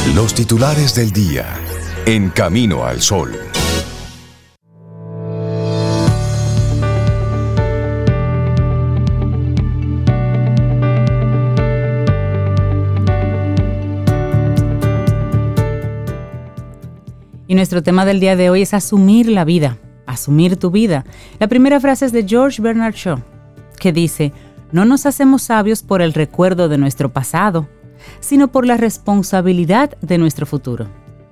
Los titulares del día. En Camino al Sol. Y nuestro tema del día de hoy es asumir la vida, asumir tu vida. La primera frase es de George Bernard Shaw, que dice: no nos hacemos sabios por el recuerdo de nuestro pasado, sino por la responsabilidad de nuestro futuro.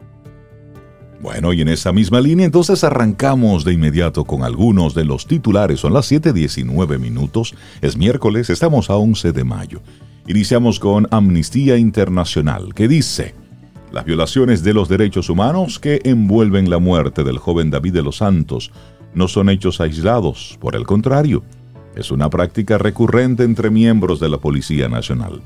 Bueno, y en esa misma línea entonces arrancamos de inmediato con algunos de los titulares. Son las 7:19, es miércoles, estamos a 11 de mayo. Iniciamos con Amnistía Internacional, que dice: las violaciones de los derechos humanos que envuelven la muerte del joven David de los Santos no son hechos aislados, por el contrario, es una práctica recurrente entre miembros de la Policía Nacional.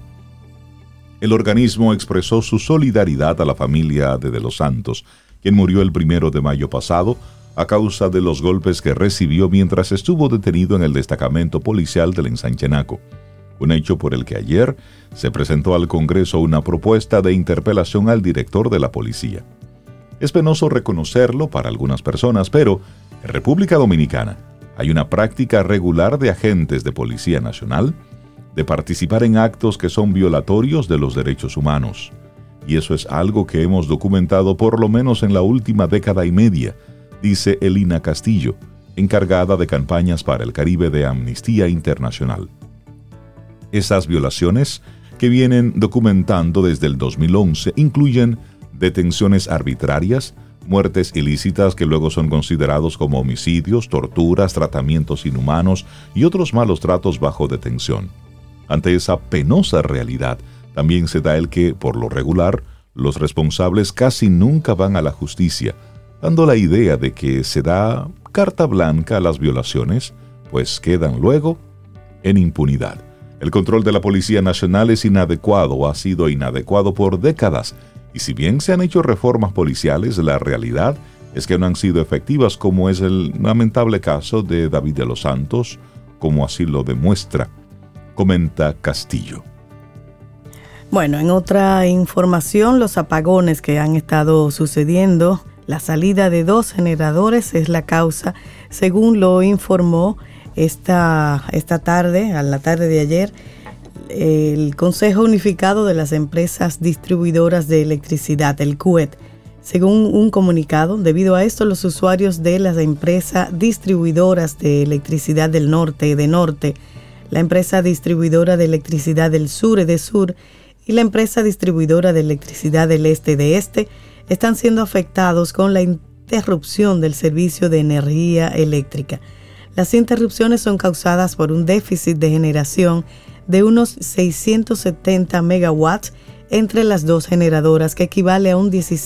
El organismo expresó su solidaridad a la familia de los Santos, quien murió el 1 de mayo pasado a causa de los golpes que recibió mientras estuvo detenido en el destacamento policial del Ensanchenaco. Un hecho por el que ayer se presentó al Congreso una propuesta de interpelación al director de la policía. Es penoso reconocerlo para algunas personas, pero en República Dominicana hay una práctica regular de agentes de Policía Nacional de participar en actos que son violatorios de los derechos humanos. Y eso es algo que hemos documentado por lo menos en la última década y media, dice Elina Castillo, encargada de campañas para el Caribe de Amnistía Internacional. Esas violaciones, que vienen documentando desde el 2011, incluyen detenciones arbitrarias, muertes ilícitas que luego son considerados como homicidios, torturas, tratamientos inhumanos y otros malos tratos bajo detención. Ante esa penosa realidad, también se da el que, por lo regular, los responsables casi nunca van a la justicia, dando la idea de que se da carta blanca a las violaciones, pues quedan luego en impunidad. El control de la Policía Nacional es inadecuado o ha sido inadecuado por décadas, y si bien se han hecho reformas policiales, la realidad es que no han sido efectivas, como es el lamentable caso de David de los Santos, como así lo demuestra, comenta Castillo. Bueno, en otra información, los apagones que han estado sucediendo, la salida de 2 generadores es la causa, según lo informó esta tarde, a la tarde de ayer, el Consejo Unificado de las Empresas Distribuidoras de Electricidad, el CUET. Según un comunicado, debido a esto, los usuarios de las empresas distribuidoras de electricidad del norte, la empresa distribuidora de electricidad del sur, EDESUR, y la empresa distribuidora de electricidad del este, de este, están siendo afectados con la interrupción del servicio de energía eléctrica. Las interrupciones son causadas por un déficit de generación de unos 670 megawatts entre las 2 generadoras, que equivale a un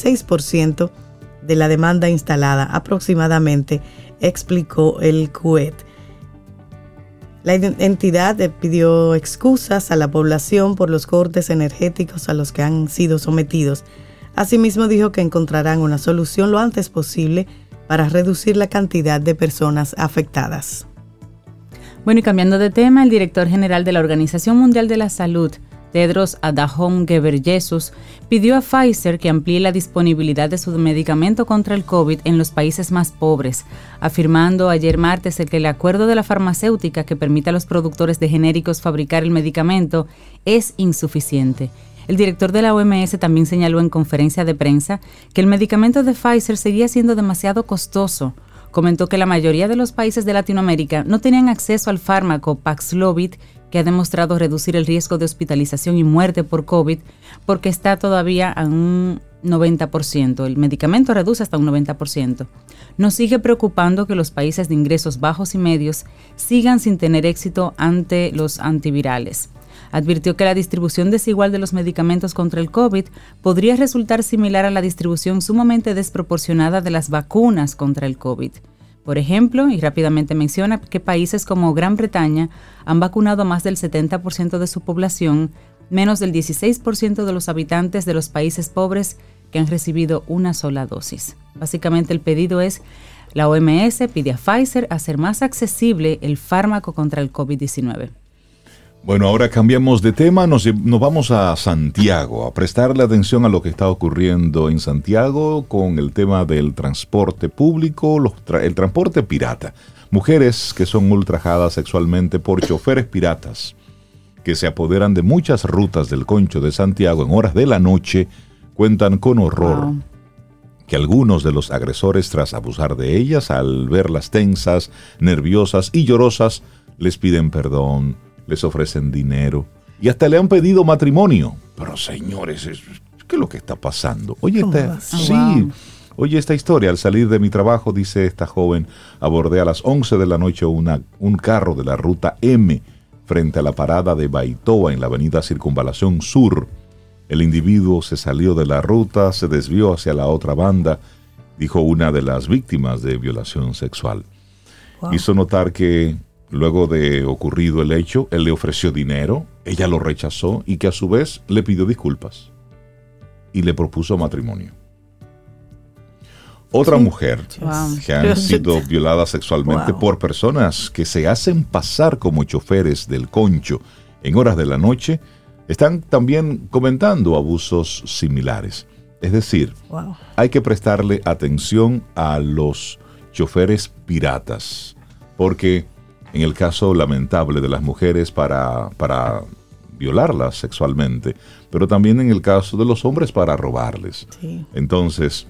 16% de la demanda instalada aproximadamente, explicó el CUET. La entidad pidió excusas a la población por los cortes energéticos a los que han sido sometidos. Asimismo, dijo que encontrarán una solución lo antes posible para reducir la cantidad de personas afectadas. Bueno, y cambiando de tema, el director general de la Organización Mundial de la Salud, Tedros Adhanom Ghebreyesus, pidió a Pfizer que amplíe la disponibilidad de su medicamento contra el COVID en los países más pobres, afirmando ayer martes que el acuerdo de la farmacéutica que permite a los productores de genéricos fabricar el medicamento es insuficiente. El director de la OMS también señaló en conferencia de prensa que el medicamento de Pfizer seguía siendo demasiado costoso. Comentó que la mayoría de los países de Latinoamérica no tenían acceso al fármaco Paxlovid, que ha demostrado reducir el riesgo de hospitalización y muerte por COVID, porque está todavía a un 90%. El medicamento reduce hasta un 90%. Nos sigue preocupando que los países de ingresos bajos y medios sigan sin tener éxito ante los antivirales. Advirtió que la distribución desigual de los medicamentos contra el COVID podría resultar similar a la distribución sumamente desproporcionada de las vacunas contra el COVID. Por ejemplo, y rápidamente menciona que países como Gran Bretaña han vacunado a más del 70% de su población, menos del 16% de los habitantes de los países pobres que han recibido una sola dosis. Básicamente el pedido es: la OMS pide a Pfizer hacer más accesible el fármaco contra el COVID-19. Bueno, ahora cambiamos de tema, nos vamos a Santiago, a prestarle atención a lo que está ocurriendo en Santiago con el tema del transporte público, el transporte pirata. Mujeres que son ultrajadas sexualmente por choferes piratas que se apoderan de muchas rutas del Concho de Santiago en horas de la noche, cuentan con horror que algunos de los agresores, tras abusar de ellas, al verlas tensas, nerviosas y llorosas, les piden perdón, les ofrecen dinero y hasta le han pedido matrimonio. Pero señores, ¿qué es lo que está pasando? Oye, esta historia. Al salir de mi trabajo, dice esta joven, abordé a las 11 de la noche un carro de la ruta M frente a la parada de Baitoa en la avenida Circunvalación Sur. El individuo se salió de la ruta, se desvió hacia la otra banda, dijo una de las víctimas de violación sexual. Wow. Hizo notar que luego de ocurrido el hecho, él le ofreció dinero, ella lo rechazó y que a su vez le pidió disculpas y le propuso matrimonio. Otra mujer que han sido violadas sexualmente por personas que se hacen pasar como choferes del Concho en horas de la noche, están también comentando abusos similares. Es decir, hay que prestarle atención a los choferes piratas, porque en el caso lamentable de las mujeres para violarlas sexualmente, pero también en el caso de los hombres para robarles. Sí. Entonces,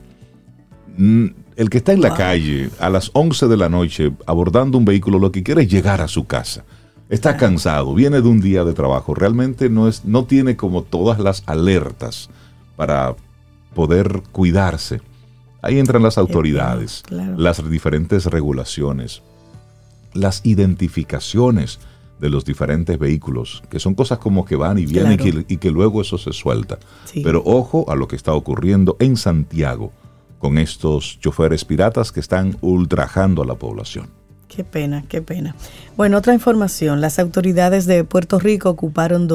el que está en la calle a las 11 de la noche abordando un vehículo, lo que quiere es llegar a su casa. Está cansado, viene de un día de trabajo, realmente no tiene como todas las alertas para poder cuidarse. Ahí entran las autoridades, las diferentes regulaciones, las identificaciones de los diferentes vehículos, que son cosas como que van y vienen y que luego eso se suelta. Sí. Pero ojo a lo que está ocurriendo en Santiago con estos choferes piratas que están ultrajando a la población. Qué pena, qué pena. Bueno, otra información. Las autoridades de Puerto Rico ocuparon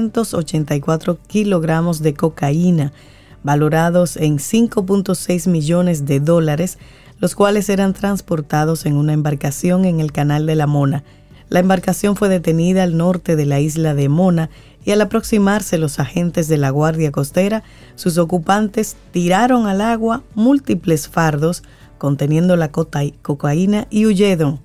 284 kilogramos de cocaína, valorados en $5.6 millones, los cuales eran transportados en una embarcación en el Canal de la Mona. La embarcación fue detenida al norte de la isla de Mona y al aproximarse los agentes de la Guardia Costera, sus ocupantes tiraron al agua múltiples fardos conteniendo la cocaína y huyeron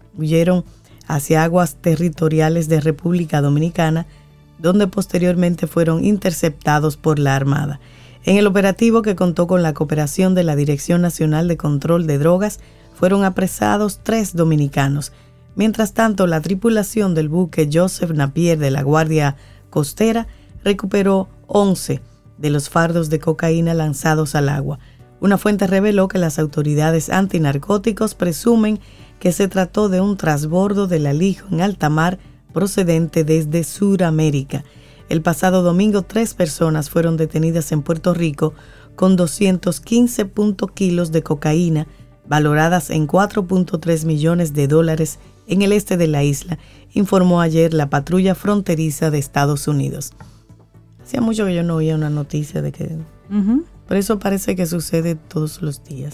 hacia aguas territoriales de República Dominicana, donde posteriormente fueron interceptados por la Armada. En el operativo, que contó con la cooperación de la Dirección Nacional de Control de Drogas, fueron apresados 3 dominicanos. Mientras tanto, la tripulación del buque Joseph Napier de la Guardia Costera recuperó 11 de los fardos de cocaína lanzados al agua. Una fuente reveló que las autoridades antinarcóticos presumen que se trató de un transbordo del Alijo en alta mar procedente desde Sudamérica. El pasado domingo, 3 personas fueron detenidas en Puerto Rico con 215 kilos de cocaína, valoradas en $4.3 millones en el este de la isla, informó ayer la patrulla fronteriza de Estados Unidos. Hacía mucho que yo no oía una noticia de que... Pero eso parece que sucede todos los días.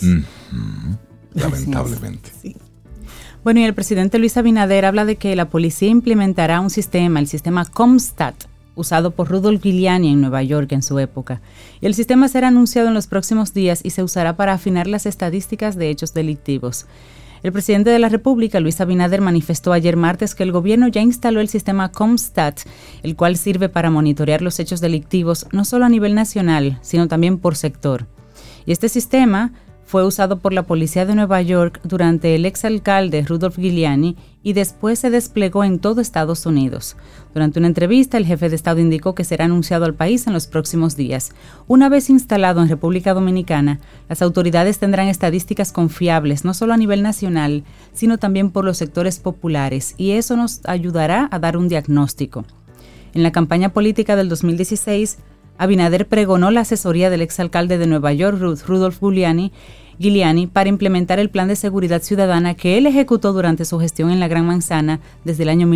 Lamentablemente. Sí. Bueno, y el presidente Luis Abinader habla de que la policía implementará un sistema, el sistema CompStat, usado por Rudolph Giuliani en Nueva York en su época. Y el sistema será anunciado en los próximos días y se usará para afinar las estadísticas de hechos delictivos. El presidente de la República, Luis Abinader, manifestó ayer martes que el gobierno ya instaló el sistema CompStat, el cual sirve para monitorear los hechos delictivos no solo a nivel nacional, sino también por sector. Y este sistema fue usado por la policía de Nueva York durante el exalcalde Rudolph Giuliani y después se desplegó en todo Estados Unidos. Durante una entrevista, el jefe de Estado indicó que será anunciado al país en los próximos días. Una vez instalado en República Dominicana, las autoridades tendrán estadísticas confiables, no solo a nivel nacional, sino también por los sectores populares, y eso nos ayudará a dar un diagnóstico. En la campaña política del 2016, Abinader pregonó la asesoría del exalcalde de Nueva York, Rudolph Giuliani, para implementar el plan de seguridad ciudadana que él ejecutó durante su gestión en la Gran Manzana desde el año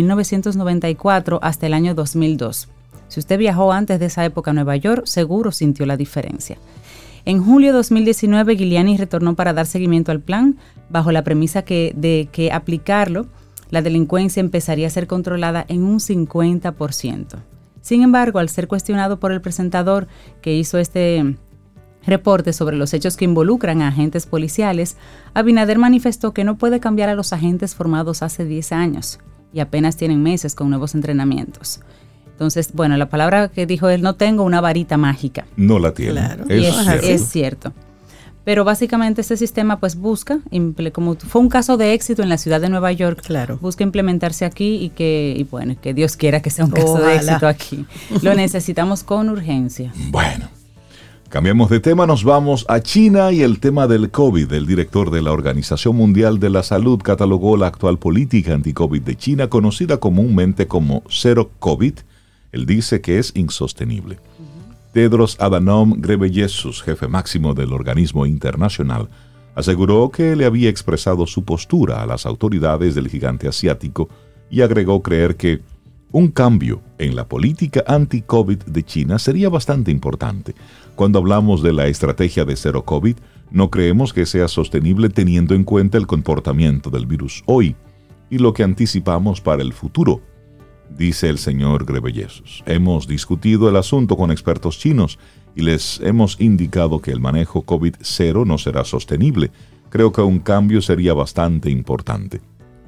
1994 hasta el año 2002. Si usted viajó antes de esa época a Nueva York, seguro sintió la diferencia. En julio de 2019, Giuliani retornó para dar seguimiento al plan, bajo la premisa de que aplicarlo la delincuencia empezaría a ser controlada en un 50%. Sin embargo, al ser cuestionado por el presentador que hizo este reporte sobre los hechos que involucran a agentes policiales, Abinader manifestó que no puede cambiar a los agentes formados hace 10 años y apenas tienen meses con nuevos entrenamientos. Entonces, bueno, la palabra que dijo él, no tengo una varita mágica. No la tiene. Claro. Es cierto. Pero básicamente este sistema pues busca, como fue un caso de éxito en la ciudad de Nueva York, claro, busca implementarse aquí y que Dios quiera que sea un caso de éxito aquí. Lo necesitamos con urgencia. Bueno, cambiamos de tema, nos vamos a China y el tema del COVID. El director de la Organización Mundial de la Salud catalogó la actual política anti-COVID de China, conocida comúnmente como Zero COVID. Él dice que es insostenible. Tedros Adhanom Ghebreyesus, jefe máximo del organismo internacional, aseguró que le había expresado su postura a las autoridades del gigante asiático y agregó creer que un cambio en la política anti-COVID de China sería bastante importante. Cuando hablamos de la estrategia de Zero COVID, no creemos que sea sostenible teniendo en cuenta el comportamiento del virus hoy y lo que anticipamos para el futuro, dice el señor Ghebreyesus. Hemos discutido el asunto con expertos chinos y les hemos indicado que el manejo COVID-0 no será sostenible. Creo que un cambio sería bastante importante.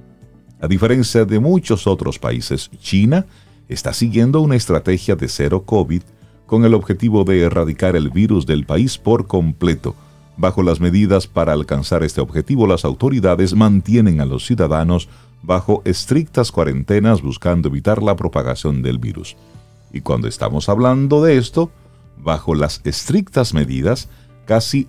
A diferencia de muchos otros países, China está siguiendo una estrategia de Zero COVID con el objetivo de erradicar el virus del país por completo. Bajo las medidas para alcanzar este objetivo, las autoridades mantienen a los ciudadanos bajo estrictas cuarentenas buscando evitar la propagación del virus. Y cuando estamos hablando de esto, bajo las estrictas medidas, casi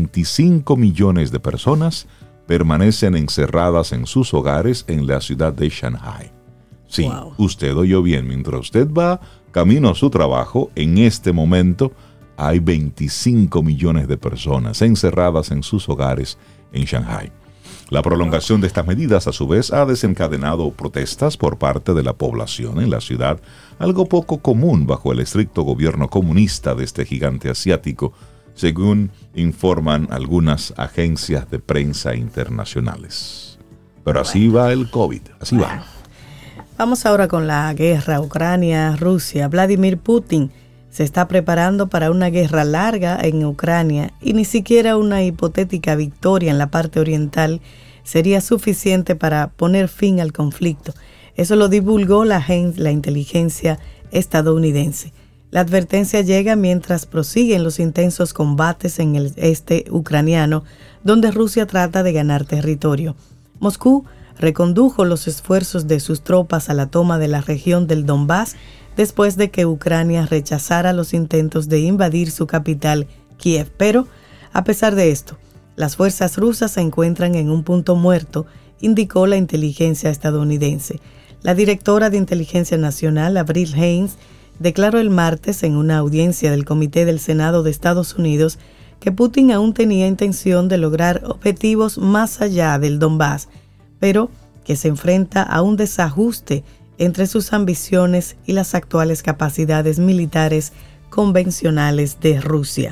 25 millones de personas permanecen encerradas en sus hogares en la ciudad de Shanghái. Sí, wow. Usted oyó bien, mientras usted va camino a su trabajo, en este momento hay 25 millones de personas encerradas en sus hogares en Shanghái. La prolongación de estas medidas, a su vez, ha desencadenado protestas por parte de la población en la ciudad, algo poco común bajo el estricto gobierno comunista de este gigante asiático, según informan algunas agencias de prensa internacionales. Pero así va el COVID, así va. Vamos ahora con la guerra Ucrania-Rusia. Vladimir Putin se está preparando para una guerra larga en Ucrania y ni siquiera una hipotética victoria en la parte oriental sería suficiente para poner fin al conflicto. Eso lo divulgó la inteligencia estadounidense. La advertencia llega mientras prosiguen los intensos combates en el este ucraniano, donde Rusia trata de ganar territorio. Moscú recondujo los esfuerzos de sus tropas a la toma de la región del Donbass después de que Ucrania rechazara los intentos de invadir su capital, Kiev. Pero, a pesar de esto, las fuerzas rusas se encuentran en un punto muerto, indicó la inteligencia estadounidense. La directora de Inteligencia Nacional, Avril Haines, declaró el martes en una audiencia del Comité del Senado de Estados Unidos que Putin aún tenía intención de lograr objetivos más allá del Donbass, pero que se enfrenta a un desajuste entre sus ambiciones y las actuales capacidades militares convencionales de Rusia.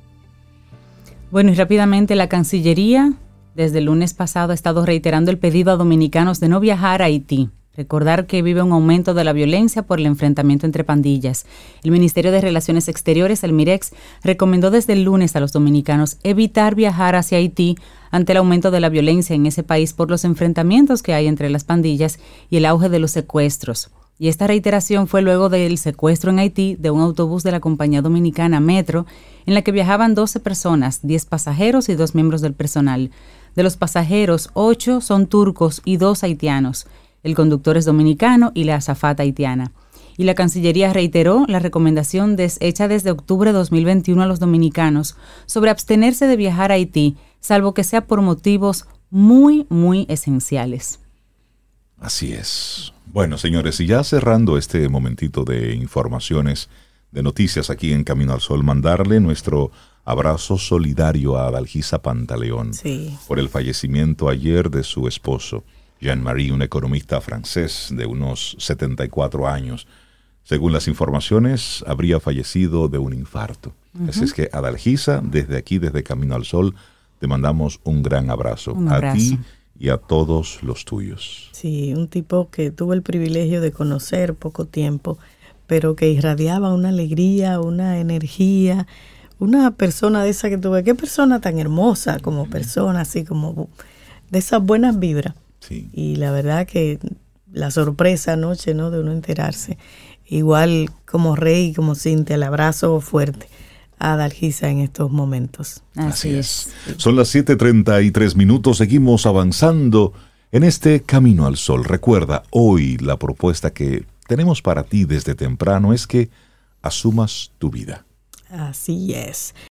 Bueno, y rápidamente la Cancillería desde el lunes pasado ha estado reiterando el pedido a dominicanos de no viajar a Haití. Recordar que vive un aumento de la violencia por el enfrentamiento entre pandillas. El Ministerio de Relaciones Exteriores, el MIREX, recomendó desde el lunes a los dominicanos evitar viajar hacia Haití ante el aumento de la violencia en ese país por los enfrentamientos que hay entre las pandillas y el auge de los secuestros. Y esta reiteración fue luego del secuestro en Haití de un autobús de la compañía dominicana Metro, en la que viajaban 12 personas, 10 pasajeros y 2 miembros del personal. De los pasajeros, 8 son turcos y 2 haitianos. El conductor es dominicano y la azafata haitiana. Y la Cancillería reiteró la recomendación hecha desde octubre de 2021 a los dominicanos sobre abstenerse de viajar a Haití, salvo que sea por motivos muy, muy esenciales. Así es. Bueno, señores, y ya cerrando este momentito de informaciones, de noticias aquí en Camino al Sol, mandarle nuestro abrazo solidario a Adalgisa Pantaleón por el fallecimiento ayer de su esposo, Jean-Marie, un economista francés de unos 74 años. Según las informaciones, habría fallecido de un infarto. Así es que, Adalgisa, desde aquí, desde Camino al Sol, te mandamos un gran abrazo. A ti y a todos los tuyos. Sí, un tipo que tuvo el privilegio de conocer poco tiempo, pero que irradiaba una alegría, una energía, una persona de esa que tuve. Qué persona tan hermosa como persona, así como de esas buenas vibras. Sí. Y la verdad que la sorpresa anoche, ¿no?, de uno enterarse. Igual como Rey, como Cintia, el abrazo fuerte a Dalgisa en estos momentos. Así es. Son las 7:33 minutos, seguimos avanzando en este Camino al Sol. Recuerda, hoy la propuesta que tenemos para ti desde temprano es que asumas tu vida. Así es.